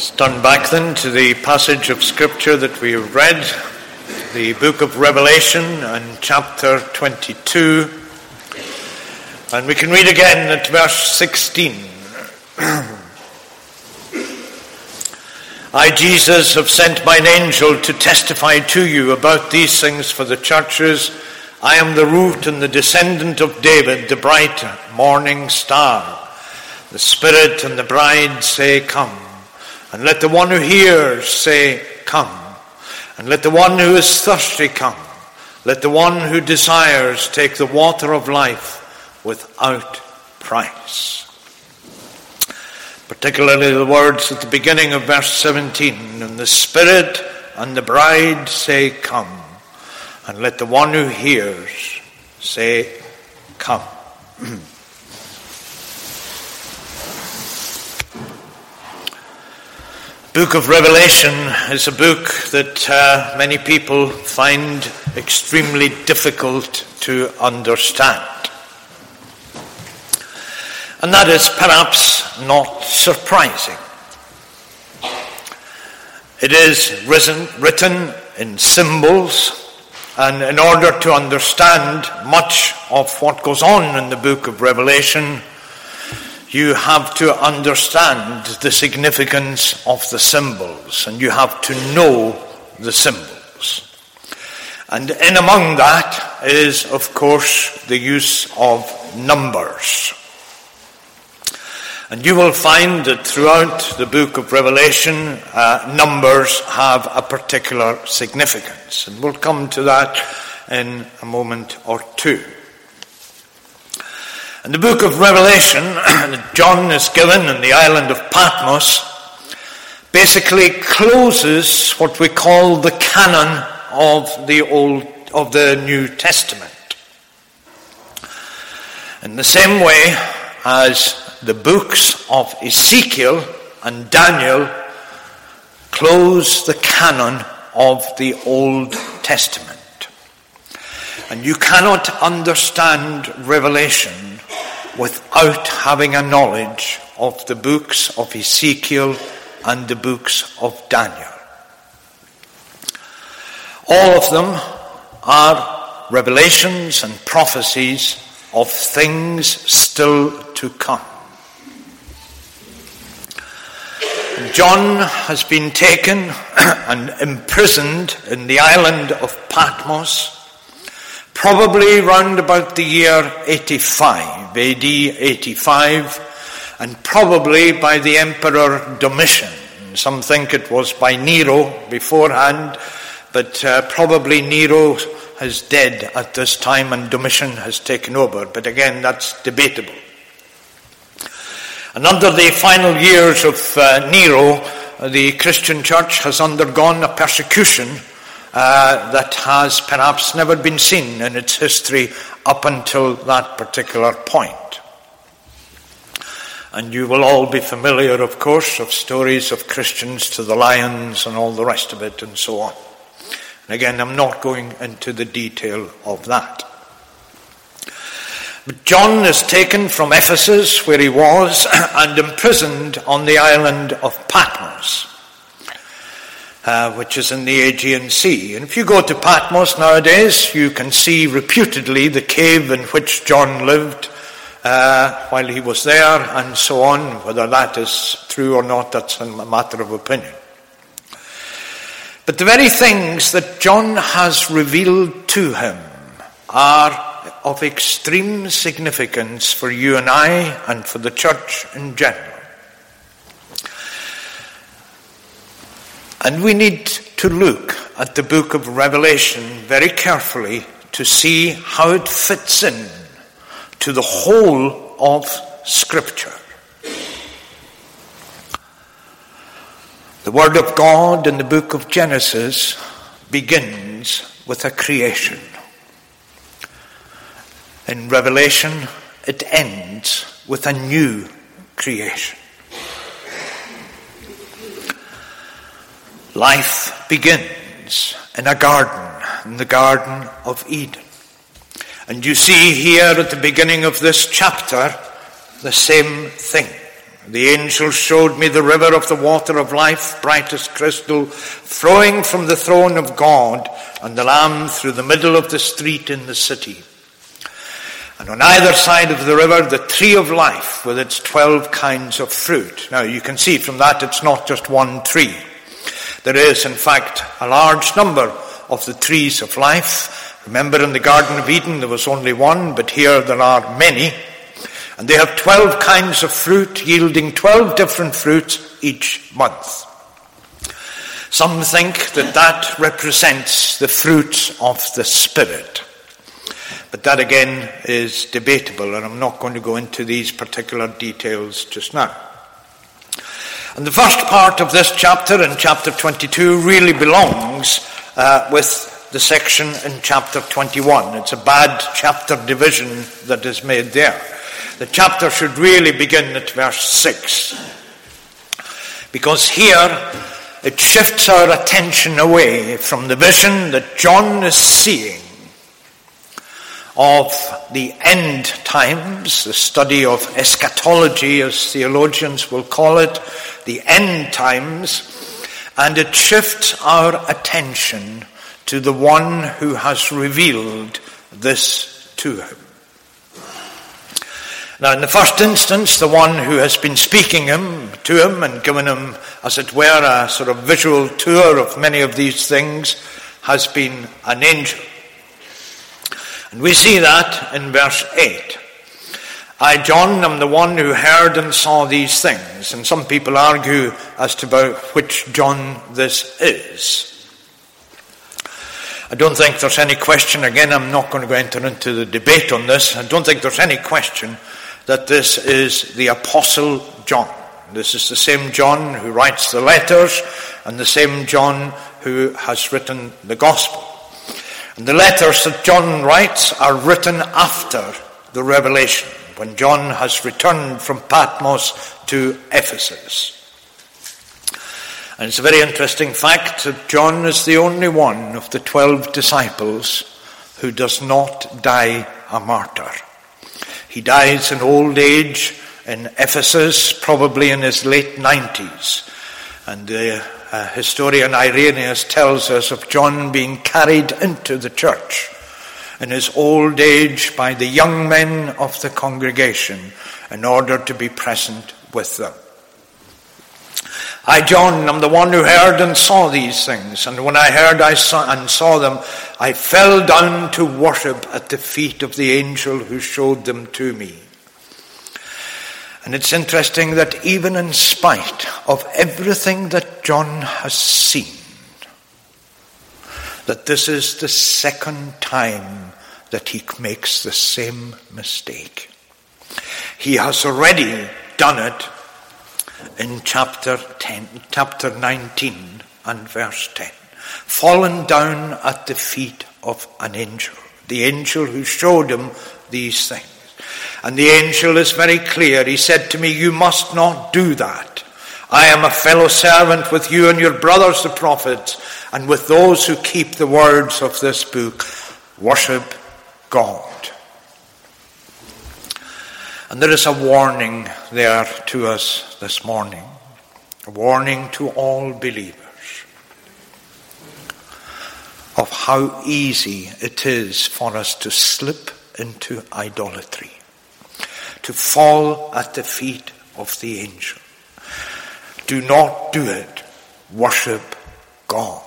Let's turn back then to the passage of Scripture that we have read, the book of Revelation and chapter 22. And we can read again at verse 16. I, Jesus, have sent mine angel to testify to you about these things for the churches. I am the root and the descendant of David, the bright morning star. The Spirit and the bride say, come. And let the one who hears say, come. And let the one who is thirsty come. Let the one who desires take the water of life without price. Particularly the words at the beginning of verse 17. And the Spirit and the bride say, come. And let the one who hears say, come. The book of Revelation is a book that many people find extremely difficult to understand. And that is perhaps not surprising. It is written in symbols, and in order to understand much of what goes on in the book of Revelation, you have to understand the significance of the symbols, and you have to know the symbols. And in among that is, of course, the use of numbers. And you will find that throughout the book of Revelation, numbers have a particular significance. And we'll come to that in a moment or two. And the book of Revelation that John is given in the island of Patmos basically closes what we call the canon of the New Testament. In the same way as the books of Ezekiel and Daniel close the canon of the Old Testament. And you cannot understand Revelation without having a knowledge of the books of Ezekiel and the books of Daniel. All of them are revelations and prophecies of things still to come. John has been taken and imprisoned in the island of Patmos, probably round about the year 85, AD 85, and probably by the Emperor Domitian. Some think it was by Nero beforehand, but probably Nero is dead at this time and Domitian has taken over. But again, that's debatable. And under the final years of Nero, the Christian church has undergone a persecution that has perhaps never been seen in its history up until that particular point. And you will all be familiar, of course, of stories of Christians to the lions and all the rest of it and so on. And again, I'm not going into the detail of that. But John is taken from Ephesus, where he was, and imprisoned on the island of Patmos, which is in the Aegean Sea. And if you go to Patmos nowadays, you can see reputedly the cave in which John lived while he was there, and so on. Whether that is true or not, that's a matter of opinion. But the very things that John has revealed to him are of extreme significance for you and I and for the church in general. And we need to look at the book of Revelation very carefully to see how it fits in to the whole of Scripture. The Word of God in the book of Genesis begins with a creation. In Revelation, it ends with a new creation. Life begins in a garden, in the Garden of Eden. And you see here at the beginning of this chapter the same thing. The angel showed me the river of the water of life, bright as crystal, flowing from the throne of God and the Lamb through the middle of the street in the city. And on either side of the river, the tree of life with its 12 kinds of fruit. Now you can see from that it's not just one tree. There is, in fact, a large number of the trees of life. Remember, in the Garden of Eden there was only one, but here there are many. And they have 12 kinds of fruit, yielding 12 different fruits each month. Some think that that represents the fruits of the Spirit. But that again is debatable, and I'm not going to go into these particular details just now. And the first part of this chapter, in chapter 22, really belongs with the section in chapter 21. It's a bad chapter division that is made there. The chapter should really begin at verse 6. Because here it shifts our attention away from the vision that John is seeing of the end times, the study of eschatology, as theologians will call it, the end times, and it shifts our attention to the one who has revealed this to him. Now, in the first instance, the one who has been speaking to him and given him, as it were, a sort of visual tour of many of these things has been an angel. And we see that in verse 8. I, John, am the one who heard and saw these things. And some people argue as to about which John this is. I don't think there's any question, again, I'm not going to enter into the debate on this. I don't think there's any question that this is the Apostle John. This is the same John who writes the letters and the same John who has written the Gospel. And the letters that John writes are written after the Revelation, when John has returned from Patmos to Ephesus. And it's a very interesting fact that John is the only one of the 12 disciples who does not die a martyr. He dies in old age in Ephesus, probably in his late 90s. And the historian Irenaeus tells us of John being carried into the church in his old age by the young men of the congregation in order to be present with them. I, John, am the one who heard and saw these things. And when I heard and saw them, I fell down to worship at the feet of the angel who showed them to me. And it's interesting that even in spite of everything that John has seen, that this is the second time that he makes the same mistake. He has already done it in chapter 19 and verse 10. Fallen down at the feet of an angel, the angel who showed him these things. And the angel is very clear. He said to me, you must not do that. I am a fellow servant with you and your brothers the prophets, and with those who keep the words of this book. Worship God. And there is a warning there to us this morning. A warning to all believers of how easy it is for us to slip into idolatry, to fall at the feet of the angel. Do not do it. Worship God.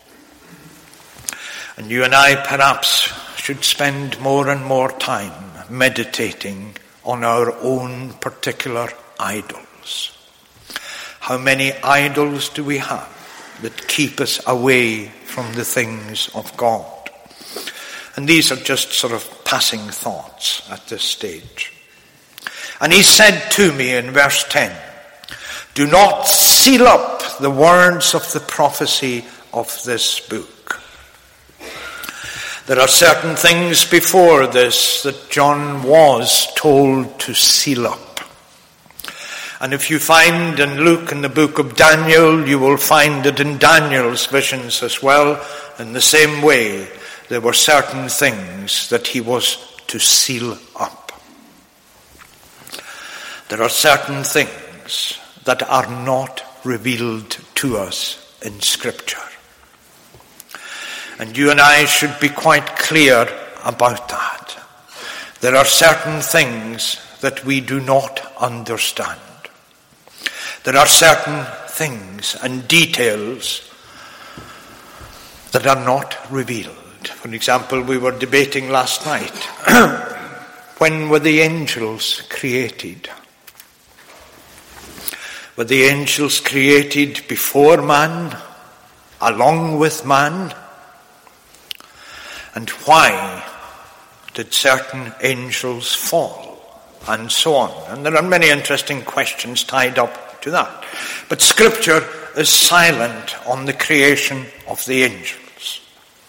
And you and I perhaps should spend more and more time meditating on our own particular idols. How many idols do we have that keep us away from the things of God? And these are just sort of passing thoughts at this stage. And he said to me in verse 10, do not seal up the words of the prophecy of this book. There are certain things before this that John was told to seal up. And if you find and look in the book of Daniel, you will find it in Daniel's visions as well. In the same way, there were certain things that he was to seal up. There are certain things things that are not revealed to us in Scripture. And you and I should be quite clear about that. There are certain things that we do not understand. There are certain things and details that are not revealed. For example, we were debating last night, when were the angels created? Were the angels created before man, along with man? And why did certain angels fall? And so on. And there are many interesting questions tied up to that. But Scripture is silent on the creation of the angels.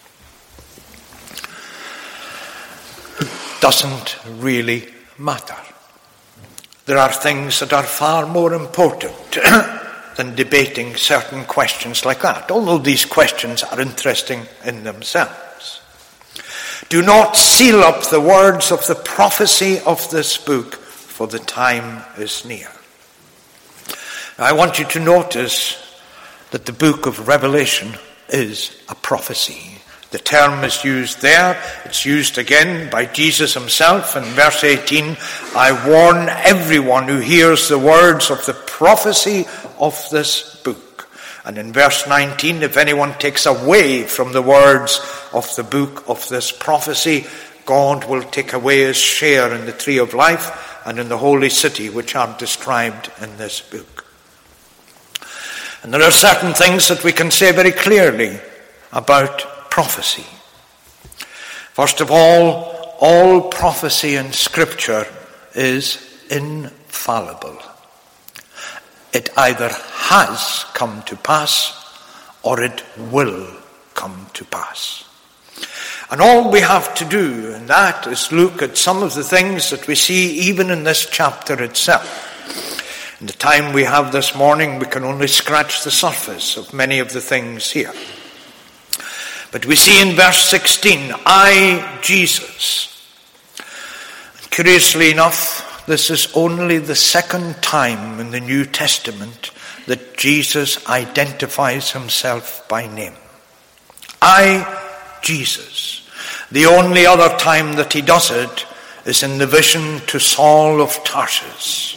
It doesn't really matter. There are things that are far more important than debating certain questions like that, although these questions are interesting in themselves. Do not seal up the words of the prophecy of this book, for the time is near. I want you to notice that the book of Revelation is a prophecy. The term is used there. It's used again by Jesus himself in verse 18. I warn everyone who hears the words of the prophecy of this book. And in verse 19, if anyone takes away from the words of the book of this prophecy, God will take away his share in the tree of life and in the holy city, which are described in this book. And there are certain things that we can say very clearly about prophecy. First of all prophecy in Scripture is infallible. It either has come to pass or it will come to pass. And all we have to do in that is look at some of the things that we see even in this chapter itself. In the time we have this morning, we can only scratch the surface of many of the things here. But we see in verse 16, I, Jesus. And curiously enough, this is only the second time in the New Testament that Jesus identifies himself by name. I, Jesus. The only other time that he does it is in the vision to Saul of Tarsus.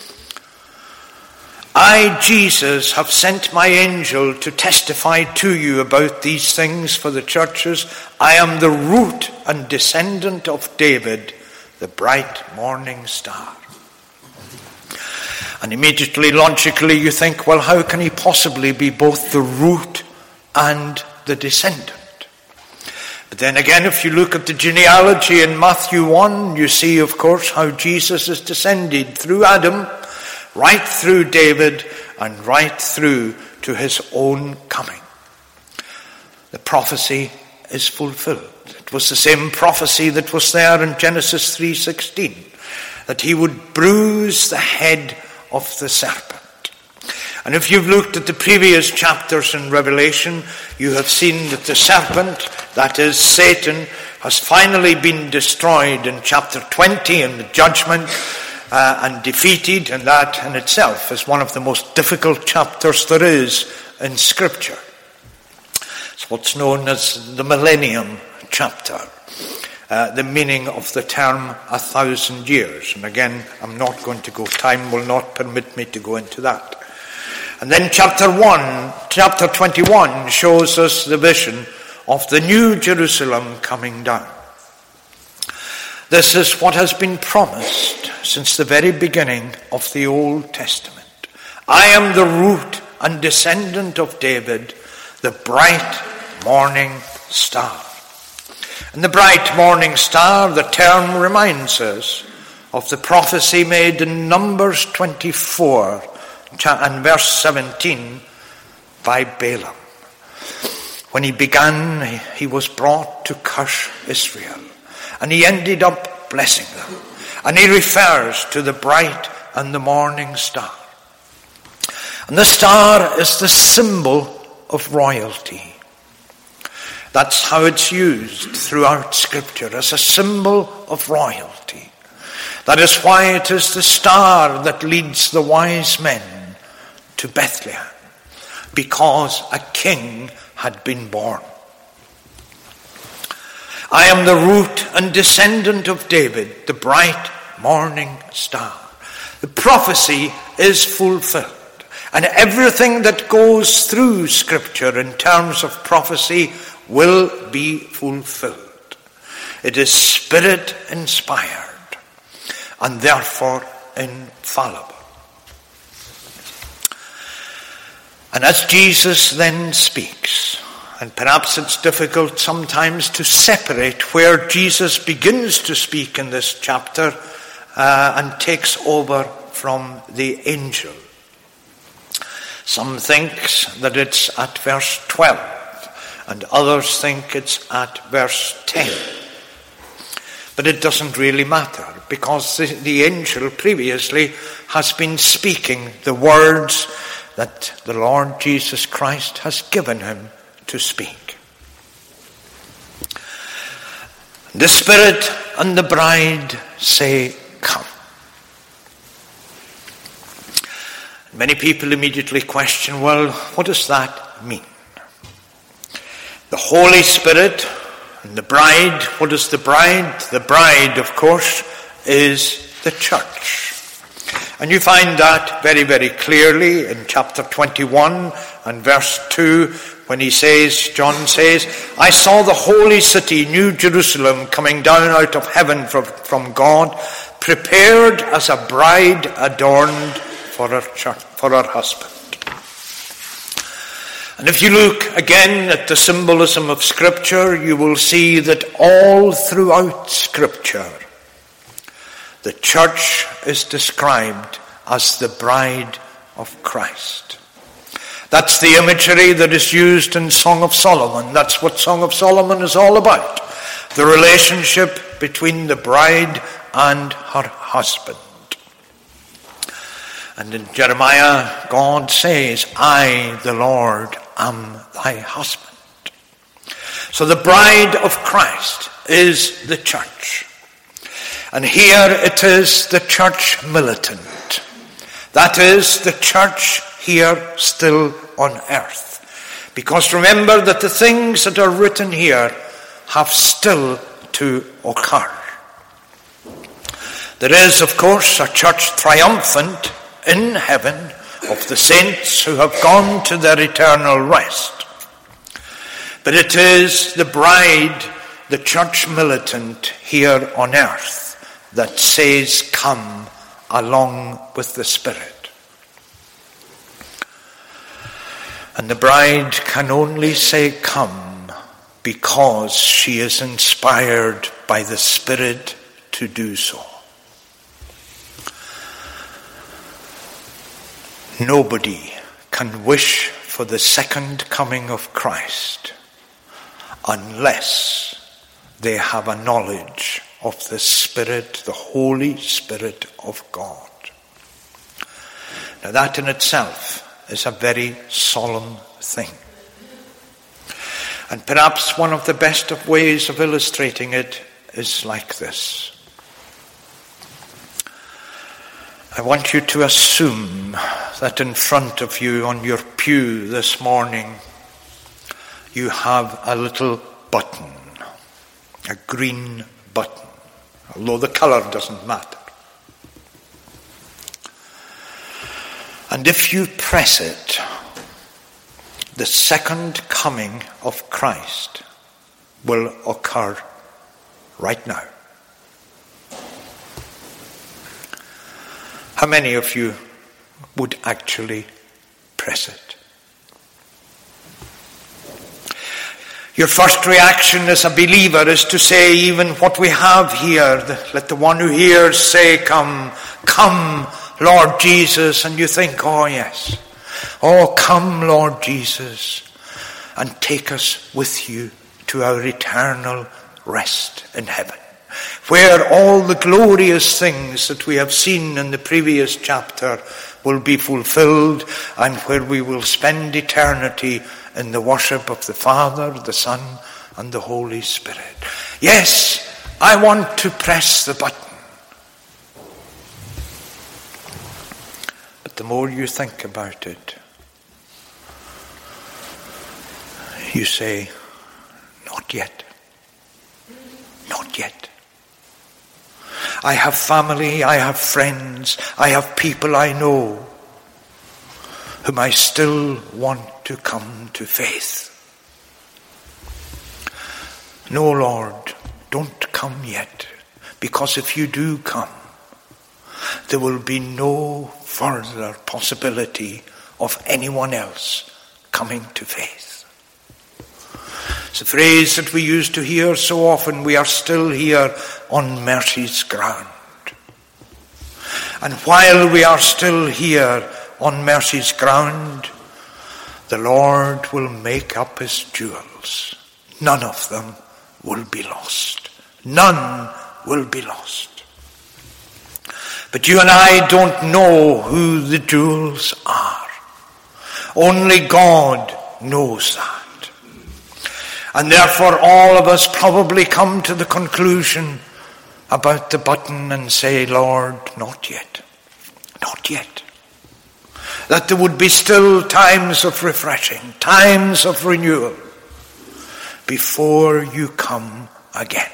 I, Jesus, have sent my angel to testify to you about these things for the churches. I am the root and descendant of David, the bright morning star. And immediately, logically, you think, well, how can he possibly be both the root and the descendant? But then again, if you look at the genealogy in Matthew 1, you see, of course, how Jesus is descended through Adam, right through David, and right through to his own coming. The prophecy is fulfilled. It was the same prophecy that was there in Genesis 3:16, that he would bruise the head of the serpent. And if you've looked at the previous chapters in Revelation, you have seen that the serpent, that is Satan, has finally been destroyed in chapter 20 in the judgment, and defeated, and that in itself is one of the most difficult chapters there is in Scripture. It's what's known as the Millennium chapter, the meaning of the term 1,000 years. And again, I'm not going to go, time will not permit me to go into that. And then chapter 21 shows us the vision of the new Jerusalem coming down. This is what has been promised since the very beginning of the Old Testament. I am the root and descendant of David, the bright morning star. And the bright morning star, the term reminds us of the prophecy made in Numbers 24 and verse 17 by Balaam. When he began, he was brought to curse Israel. And he ended up blessing them. And he refers to the bright and the morning star. And the star is the symbol of royalty. That's how it's used throughout Scripture, as a symbol of royalty. That is why it is the star that leads the wise men to Bethlehem, because a king had been born. I am the root and descendant of David, the bright morning star. The prophecy is fulfilled. And everything that goes through Scripture in terms of prophecy will be fulfilled. It is Spirit-inspired and therefore infallible. And as Jesus then speaks, and perhaps it's difficult sometimes to separate where Jesus begins to speak in this chapter and takes over from the angel. Some think that it's at verse 12, and others think it's at verse 10. But it doesn't really matter, because the angel previously has been speaking the words that the Lord Jesus Christ has given him to speak. The Spirit and the bride say, "Come." Many people immediately question, well, what does that mean? The Holy Spirit and the bride, what is the bride? The bride, of course, is the church. And you find that very, very clearly in chapter 21 and verse 2, when John says, "I saw the holy city, New Jerusalem, coming down out of heaven from God, prepared as a bride adorned for her husband." And if you look again at the symbolism of Scripture, you will see that all throughout Scripture, the church is described as the bride of Christ. That's the imagery that is used in Song of Solomon. That's what Song of Solomon is all about. The relationship between the bride and her husband. And in Jeremiah, God says, "I, the Lord, am thy husband." So the bride of Christ is the church. And here it is the church militant. That is the church here still on earth. Because remember that the things that are written here have still to occur. There is, of course, a church triumphant in heaven of the saints who have gone to their eternal rest. But it is the bride, the church militant here on earth, that says, "Come," along with the Spirit. And the bride can only say, "Come," because she is inspired by the Spirit to do so. Nobody can wish for the second coming of Christ unless they have a knowledge of the Spirit, the Holy Spirit of God. Now that in itself is a very solemn thing. And perhaps one of the best of ways of illustrating it is like this. I want you to assume that in front of you on your pew this morning, you have a little button, a green button, although the color doesn't matter. And if you press it, the second coming of Christ will occur right now. How many of you would actually press it? Your first reaction as a believer is to say even what we have here, let the one who hears say, "Come, come, Lord Jesus." And you think, oh yes, oh come Lord Jesus, and take us with you to our eternal rest in heaven, where all the glorious things that we have seen in the previous chapter will be fulfilled, and where we will spend eternity in the worship of the Father, the Son, and the Holy Spirit. Yes, I want to press the button. But the more you think about it, you say, not yet. Not yet. I have family, I have friends, I have people I know whom I still want to come to faith. No, Lord, don't come yet, because if you do come, there will be no further possibility of anyone else coming to faith. It's a phrase that we used to hear so often. We are still here on mercy's ground. And while we are still here on mercy's ground, the Lord will make up his jewels. None of them will be lost. None will be lost. But you and I don't know who the jewels are. Only God knows that. And therefore all of us probably come to the conclusion about the button and say, Lord, not yet. Not yet. That there would be still times of refreshing, times of renewal before you come again.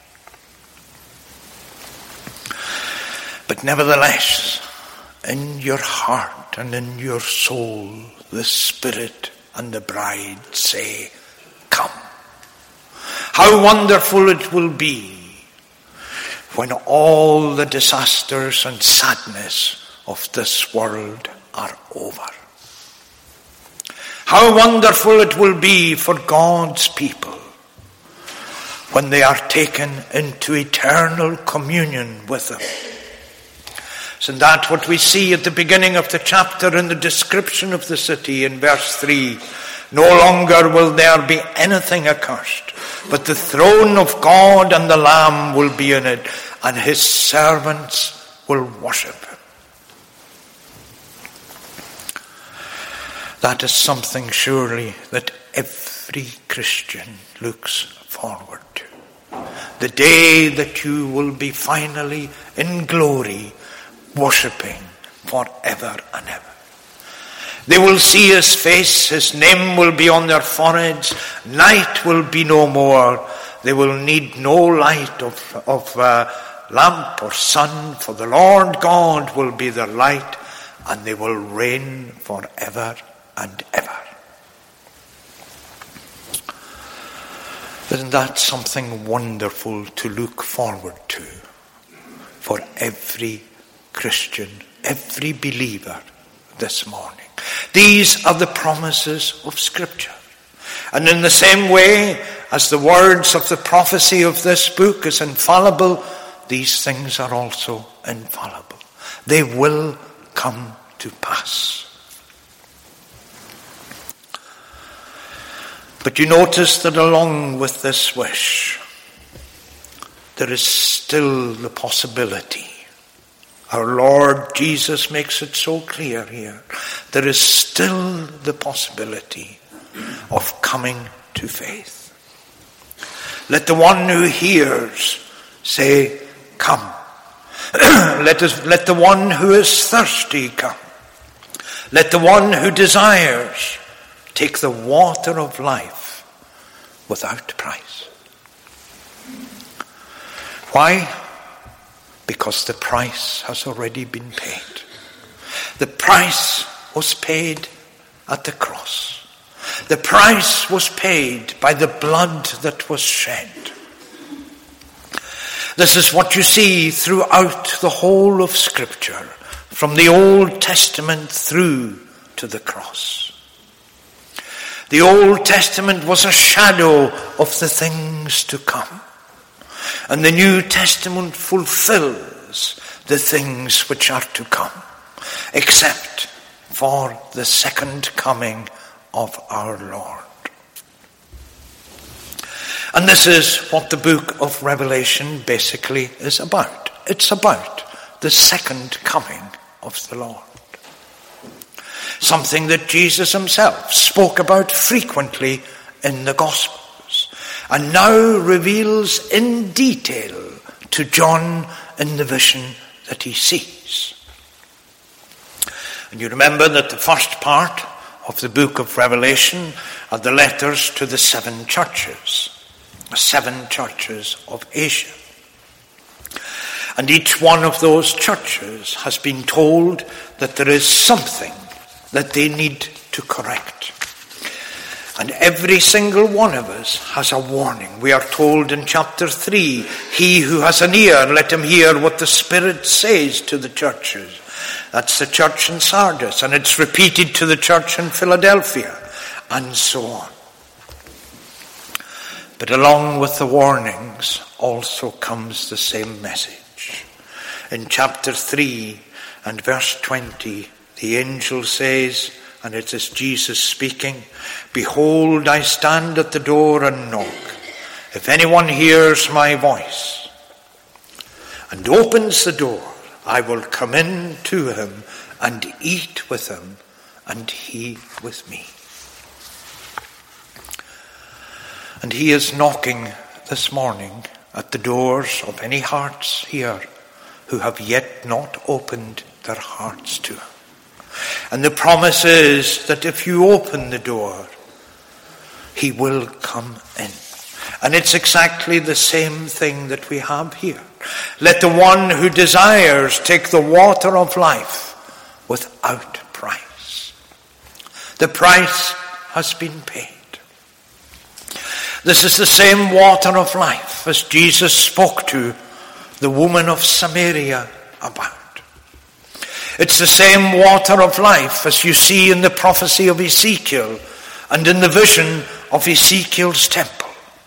But nevertheless, in your heart and in your soul, the Spirit and the bride say, come. How wonderful it will be when all the disasters and sadness of this world are over. How wonderful it will be for God's people when they are taken into eternal communion with him. Isn't that what we see at the beginning of the chapter in the description of the city in verse 3? No longer will there be anything accursed, but the throne of God and the Lamb will be in it, and his servants will worship him. That is something surely that every Christian looks forward to. The day that you will be finally in glory, worshipping forever and ever. They will see his face, his name will be on their foreheads, night will be no more. They will need no light of lamp or sun, for the Lord God will be their light, and they will reign forever and ever. Isn't that something wonderful to look forward to for every Christian, every believer this morning? These are the promises of Scripture. And in the same way as the words of the prophecy of this book is infallible, these things are also infallible. They will come to pass. But you notice that along with this wish, there is still the possibility. Our Lord Jesus makes it so clear here. There is still the possibility of coming to faith. Let the one who hears say, come. Let the one who is thirsty come. Let the one who desires take the water of life without price. Why? Because the price has already been paid. The price was paid at the cross. The price was paid by the blood that was shed. This is what you see throughout the whole of Scripture, from the Old Testament through to the cross. The Old Testament was a shadow of the things to come. And the New Testament fulfills the things which are to come, except for the second coming of our Lord. And this is what the book of Revelation basically is about. It's about the second coming of the Lord. Something that Jesus himself spoke about frequently in the Gospels, and now reveals in detail to John in the vision that he sees. And you remember that the first part of the book of Revelation are the letters to the 7 churches of Asia. And each one of those churches has been told that there is something that they need to correct. And every single one of us has a warning. We are told in chapter 3, he who has an ear, let him hear what the Spirit says to the churches. That's the church in Sardis, and it's repeated to the church in Philadelphia, and so on. But along with the warnings also comes the same message. In chapter 3 and verse 20, the angel says, and it is Jesus speaking, "Behold, I stand at the door and knock. If anyone hears my voice and opens the door, I will come in to him and eat with him, and he with me." And he is knocking this morning at the doors of any hearts here who have yet not opened their hearts to him. And the promise is that if you open the door, he will come in. And it's exactly the same thing that we have here. Let the one who desires take the water of life without price. The price has been paid. This is the same water of life as Jesus spoke to the woman of Samaria about. It's the same water of life as you see in the prophecy of Ezekiel and in the vision of Ezekiel's temple.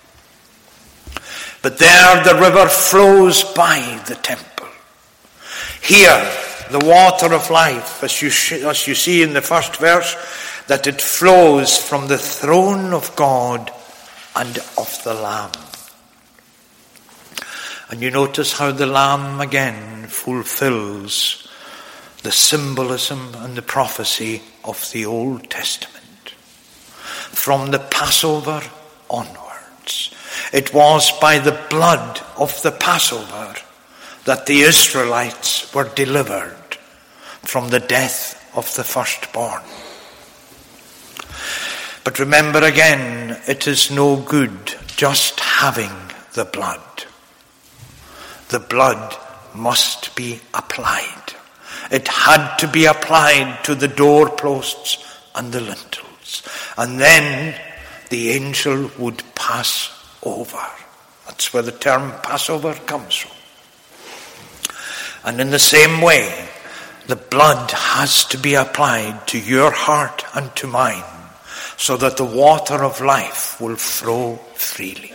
But there the river flows by the temple. Here, the water of life, as you see in the first verse, that it flows from the throne of God and of the Lamb. And you notice how the Lamb again fulfills the symbolism and the prophecy of the Old Testament. From the Passover onwards, it was by the blood of the Passover that the Israelites were delivered from the death of the firstborn. But remember again, it is no good just having the blood. The blood must be applied. It had to be applied to the doorposts and the lintels. And then the angel would pass over. That's where the term Passover comes from. And in the same way, the blood has to be applied to your heart and to mine, so that the water of life will flow freely.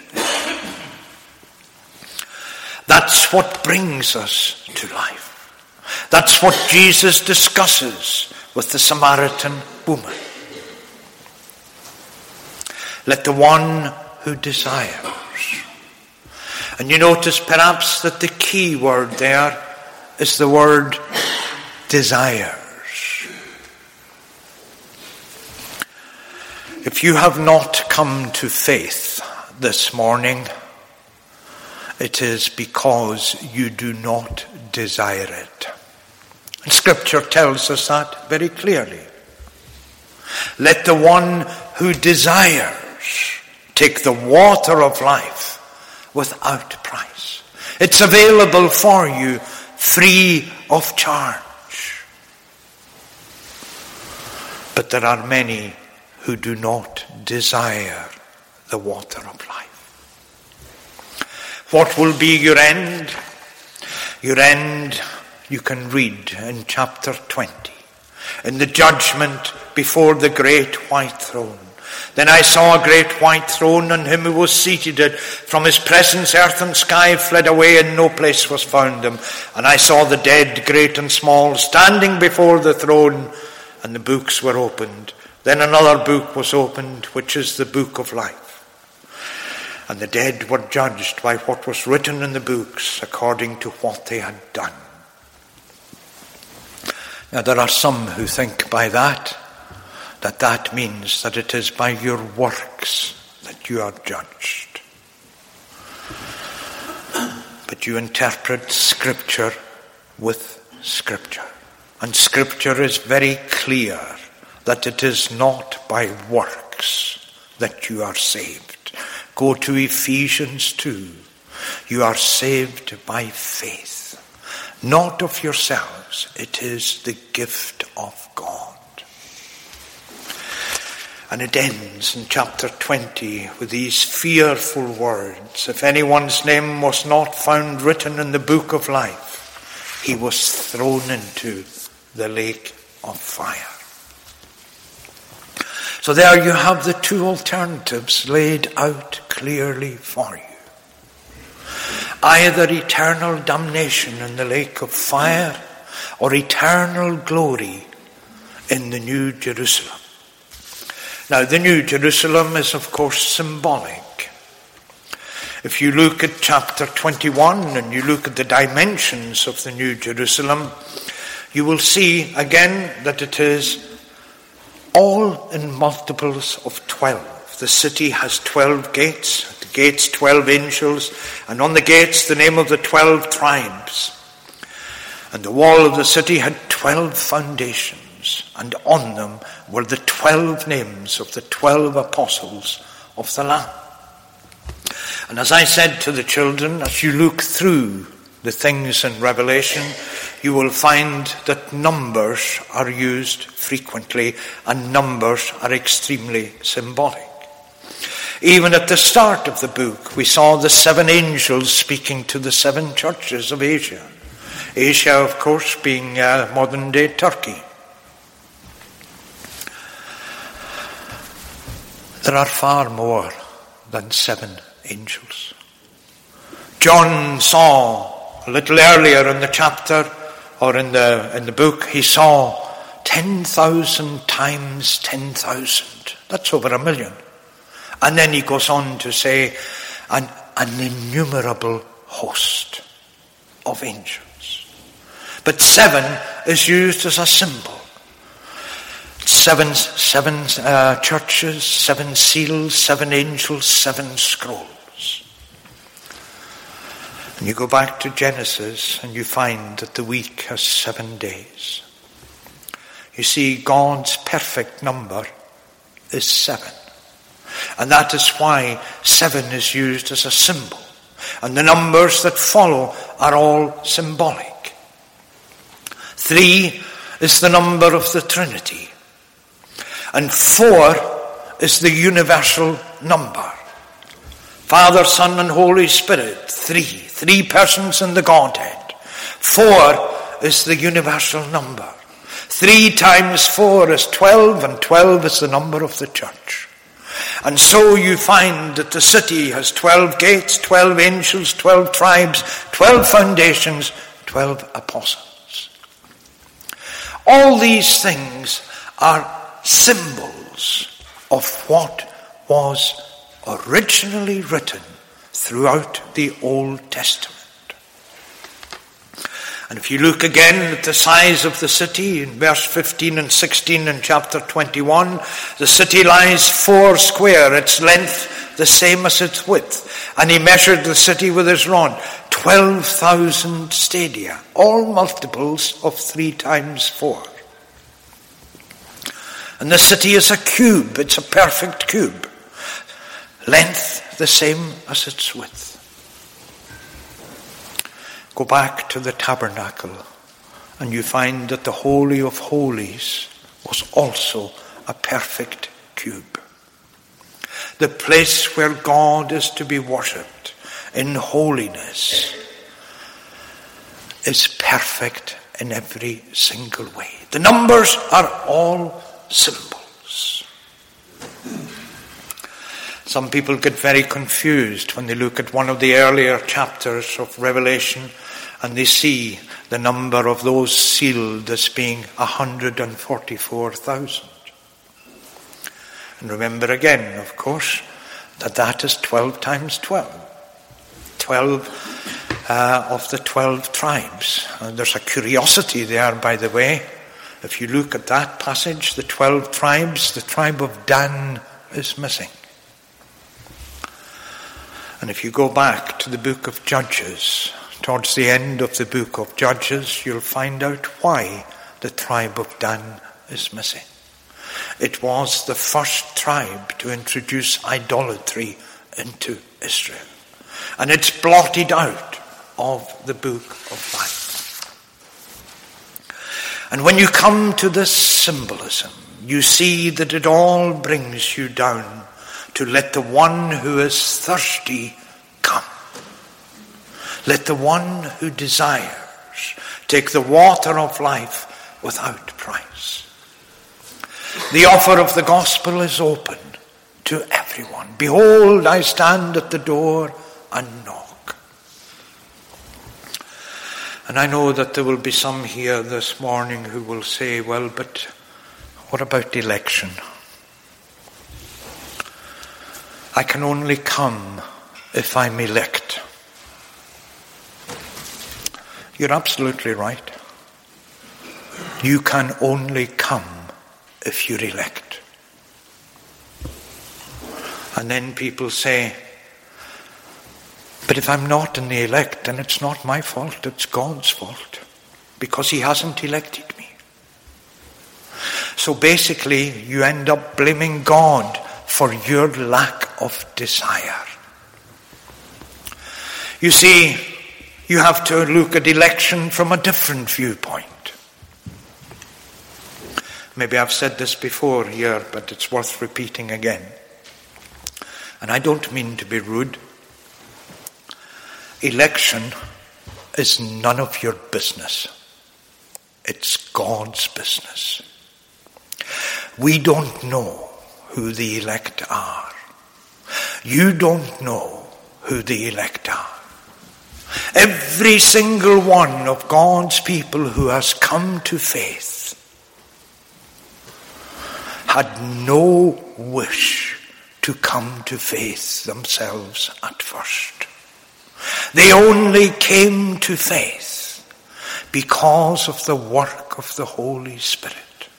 That's what brings us to life. That's what Jesus discusses with the Samaritan woman. Let the one who desires. And you notice perhaps that the key word there is the word desires. If you have not come to faith this morning, it is because you do not desire it. And Scripture tells us that very clearly. Let the one who desires take the water of life without price. It's available for you free of charge. But there are many who do not desire the water of life. What will be your end? Your end, you can read in chapter 20. In the judgment before the great white throne. Then I saw a great white throne, and him who was seated it. From his presence earth and sky fled away, and no place was found them. And I saw the dead, great and small, standing before the throne, and the books were opened. Then another book was opened, which is the book of life. And the dead were judged by what was written in the books according to what they had done. Now there are some who think by that means that it is by your works that you are judged. But you interpret Scripture with Scripture. And Scripture is very clear that it is not by works that you are saved. Go to Ephesians 2. You are saved by faith, not of yourselves. It is the gift of God. And it ends in chapter 20 with these fearful words. If anyone's name was not found written in the book of life, he was thrown into the lake of fire. So there you have the two alternatives laid out clearly for you. Either eternal damnation in the lake of fire or eternal glory in the New Jerusalem. Now, the New Jerusalem is, of course, symbolic. If you look at chapter 21 and you look at the dimensions of the New Jerusalem, you will see again that it is all in multiples of 12. The city has 12 gates, the gates 12 angels, and on the gates the name of the 12 tribes. And the wall of the city had 12 foundations, and on them were the 12 names of the 12 apostles of the Lamb. And as I said to the children, as you look through the things in Revelation, you will find that numbers are used frequently, and numbers are extremely symbolic. Even at the start of the book, we saw the 7 angels speaking to the 7 churches of Asia. Asia, of course, being modern-day Turkey. There are far more than 7 angels. John saw a little earlier in the chapter, or in the book, he saw 10,000 times 10,000. That's over 1 million. And then he goes on to say, an innumerable host of angels. But 7 is used as a symbol. 7 churches, 7 seals, 7 angels, 7 scrolls. And you go back to Genesis and you find that the week has 7 days. You see, God's perfect number is 7. And that is why 7 is used as a symbol. And the numbers that follow are all symbolic. 3 is the number of the Trinity. And 4 is the universal number. Father, Son, and Holy Spirit, 3. 3 persons in the Godhead. 4 is the universal number. 3 times 4 is 12, and 12 is the number of the church. And so you find that the city has 12 gates, 12 angels, 12 tribes, 12 foundations, 12 apostles. All these things are symbols of what was originally written throughout the Old Testament. And if you look again at the size of the city in verse 15 and 16 in chapter 21, the city lies 4 square, its length the same as its width. And he measured the city with his rod, 12,000 stadia, all multiples of 3 times 4. And the city is a cube, it's a perfect cube. Length the same as its width. Go back to the tabernacle and you find that the Holy of Holies was also a perfect cube. The place where God is to be worshipped in holiness is perfect in every single way. The numbers are all symbols. Some people get very confused when they look at one of the earlier chapters of Revelation and they see the number of those sealed as being 144,000. And remember again, of course, that is 12 times 12. 12 of the 12 tribes. And there's a curiosity there, by the way. If you look at that passage, the 12 tribes, the tribe of Dan is missing. And if you go back to the book of Judges, towards the end of the book of Judges, you'll find out why the tribe of Dan is missing. It was the first tribe to introduce idolatry into Israel. And it's blotted out of the book of life. And when you come to this symbolism, you see that it all brings you down to let the one who is thirsty come. Let the one who desires take the water of life without price. The offer of the gospel is open to everyone. Behold, I stand at the door and knock. And I know that there will be some here this morning who will say, well, but what about election? I can only come if I'm elect. You're absolutely right. You can only come if you're elect. And then people say, but if I'm not in the elect, then it's not my fault, it's God's fault, because he hasn't elected me. So basically, you end up blaming God for your lack of desire. You see, you have to look at election from a different viewpoint. Maybe I've said this before here, but it's worth repeating again. And I don't mean to be rude. Election is none of your business. It's God's business. We don't know who the elect are. You don't know who the elect are. Every single one of God's people who has come to faith had no wish to come to faith themselves at first. They only came to faith because of the work of the Holy Spirit.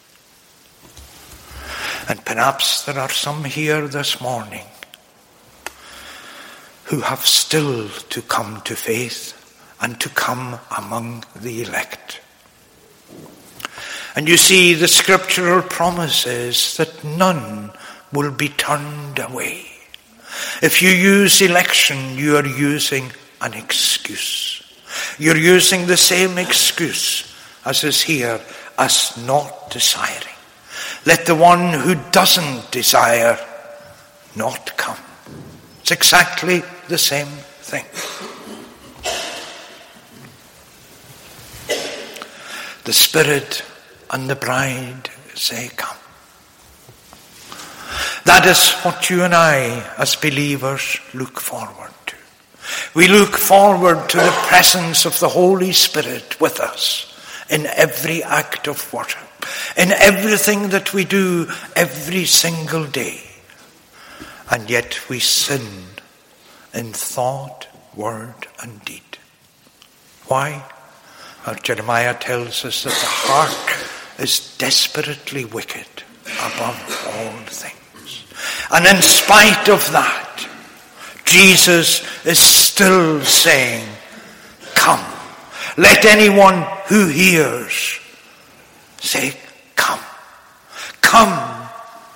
And perhaps there are some here this morning who have still to come to faith and to come among the elect. And you see, the scriptural promise is that none will be turned away. If you use election, you are using an excuse. You're using the same excuse as is here, as not desiring. Let the one who doesn't desire not come. It's exactly the same thing. The Spirit and the bride say, come. That is what you and I, as believers, look forward to. We look forward to the presence of the Holy Spirit with us in every act of worship, in everything that we do every single day. And yet we sin in thought, word, and deed. Why? Well, Jeremiah tells us that the heart is desperately wicked above all things. And in spite of that, Jesus is still saying, come. Let anyone who hears say, come. Come.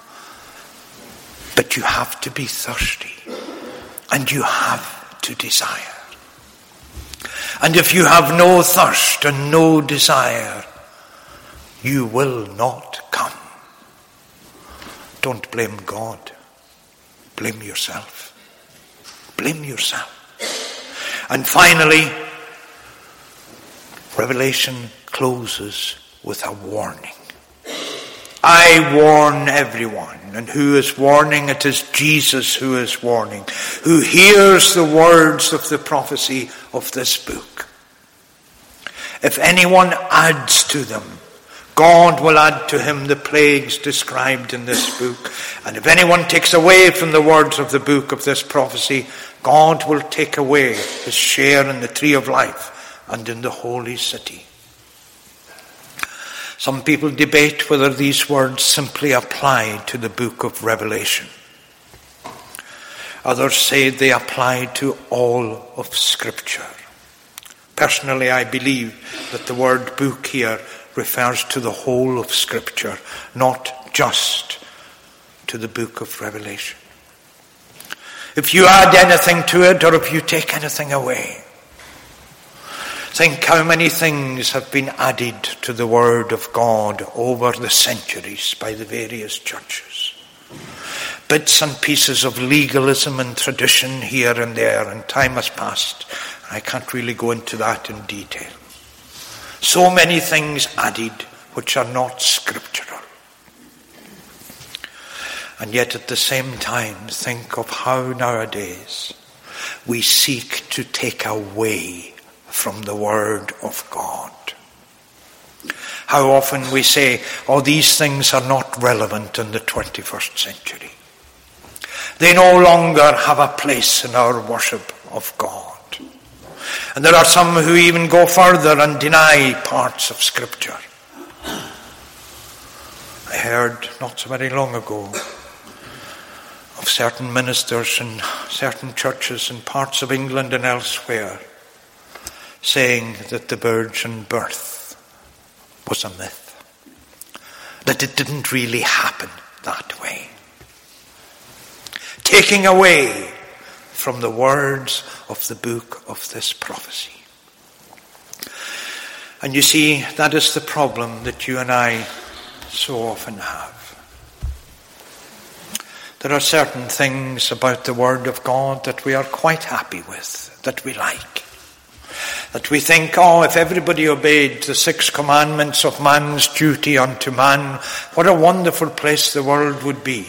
But you have to be thirsty. And you have to desire. And if you have no thirst and no desire, you will not come. Don't blame God. Blame yourself. Blame yourself. And finally, Revelation closes with a warning. I warn everyone. And who is warning? It is Jesus who is warning, who hears the words of the prophecy of this book. If anyone adds to them, God will add to him the plagues described in this book. And if anyone takes away from the words of the book of this prophecy, God will take away his share in the tree of life and in the holy city. Some people debate whether these words simply apply to the book of Revelation. Others say they apply to all of Scripture. Personally, I believe that the word book here refers to the whole of Scripture, not just to the book of Revelation. If you add anything to it, or if you take anything away, think how many things have been added to the Word of God over the centuries by the various churches. Bits and pieces of legalism and tradition here and there, and time has passed. I can't really go into that in detail. So many things added which are not scriptural. And yet at the same time, think of how nowadays we seek to take away from the Word of God. How often we say, oh, these things are not relevant in the 21st century. They no longer have a place in our worship of God. And there are some who even go further and deny parts of Scripture. I heard not so very long ago of certain ministers in certain churches in parts of England and elsewhere saying that the virgin birth was a myth, that it didn't really happen that way. Taking away from the words of the book of this prophecy. And you see, that is the problem that you and I so often have. There are certain things about the Word of God that we are quite happy with, that we like. That we think, oh, if everybody obeyed the 6 commandments of man's duty unto man, what a wonderful place the world would be.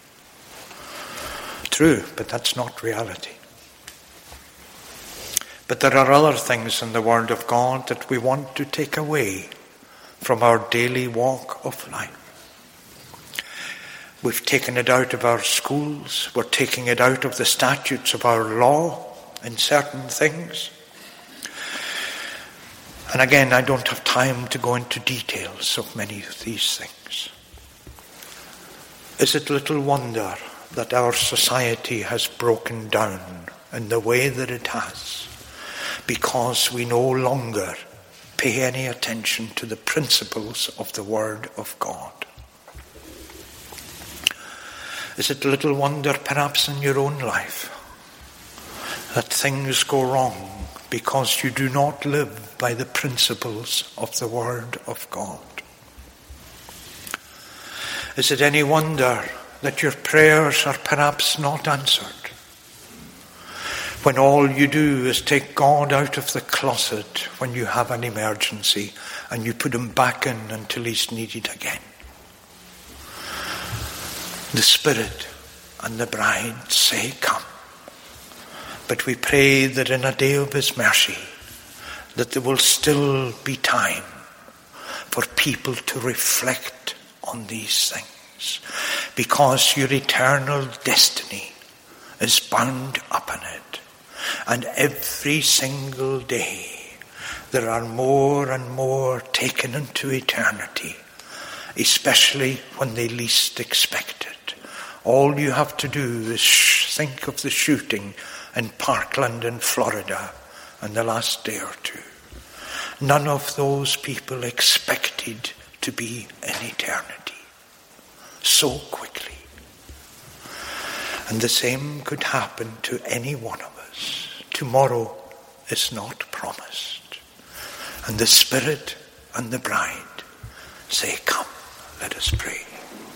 True, but that's not reality. But there are other things in the Word of God that we want to take away from our daily walk of life. We've taken it out of our schools. We're taking it out of the statutes of our law in certain things. And again, I don't have time to go into details of many of these things. Is it little wonder that our society has broken down in the way that it has, because we no longer pay any attention to the principles of the Word of God? Is it little wonder, perhaps in your own life, that things go wrong because you do not live by the principles of the Word of God? Is it any wonder that your prayers are perhaps not answered, when all you do is take God out of the closet when you have an emergency and you put him back in until he's needed again? The Spirit and the bride say, come. But we pray that in a day of his mercy, that there will still be time for people to reflect on these things, because your eternal destiny is bound up in it. And every single day there are more and more taken into eternity, especially when they least expect it. All you have to do is think of the shooting in Parkland in Florida in the last day or two. None of those people expected to be in eternity so quickly. And the same could happen to any one of us. Tomorrow is not promised. And the Spirit and the bride say, come, let us pray.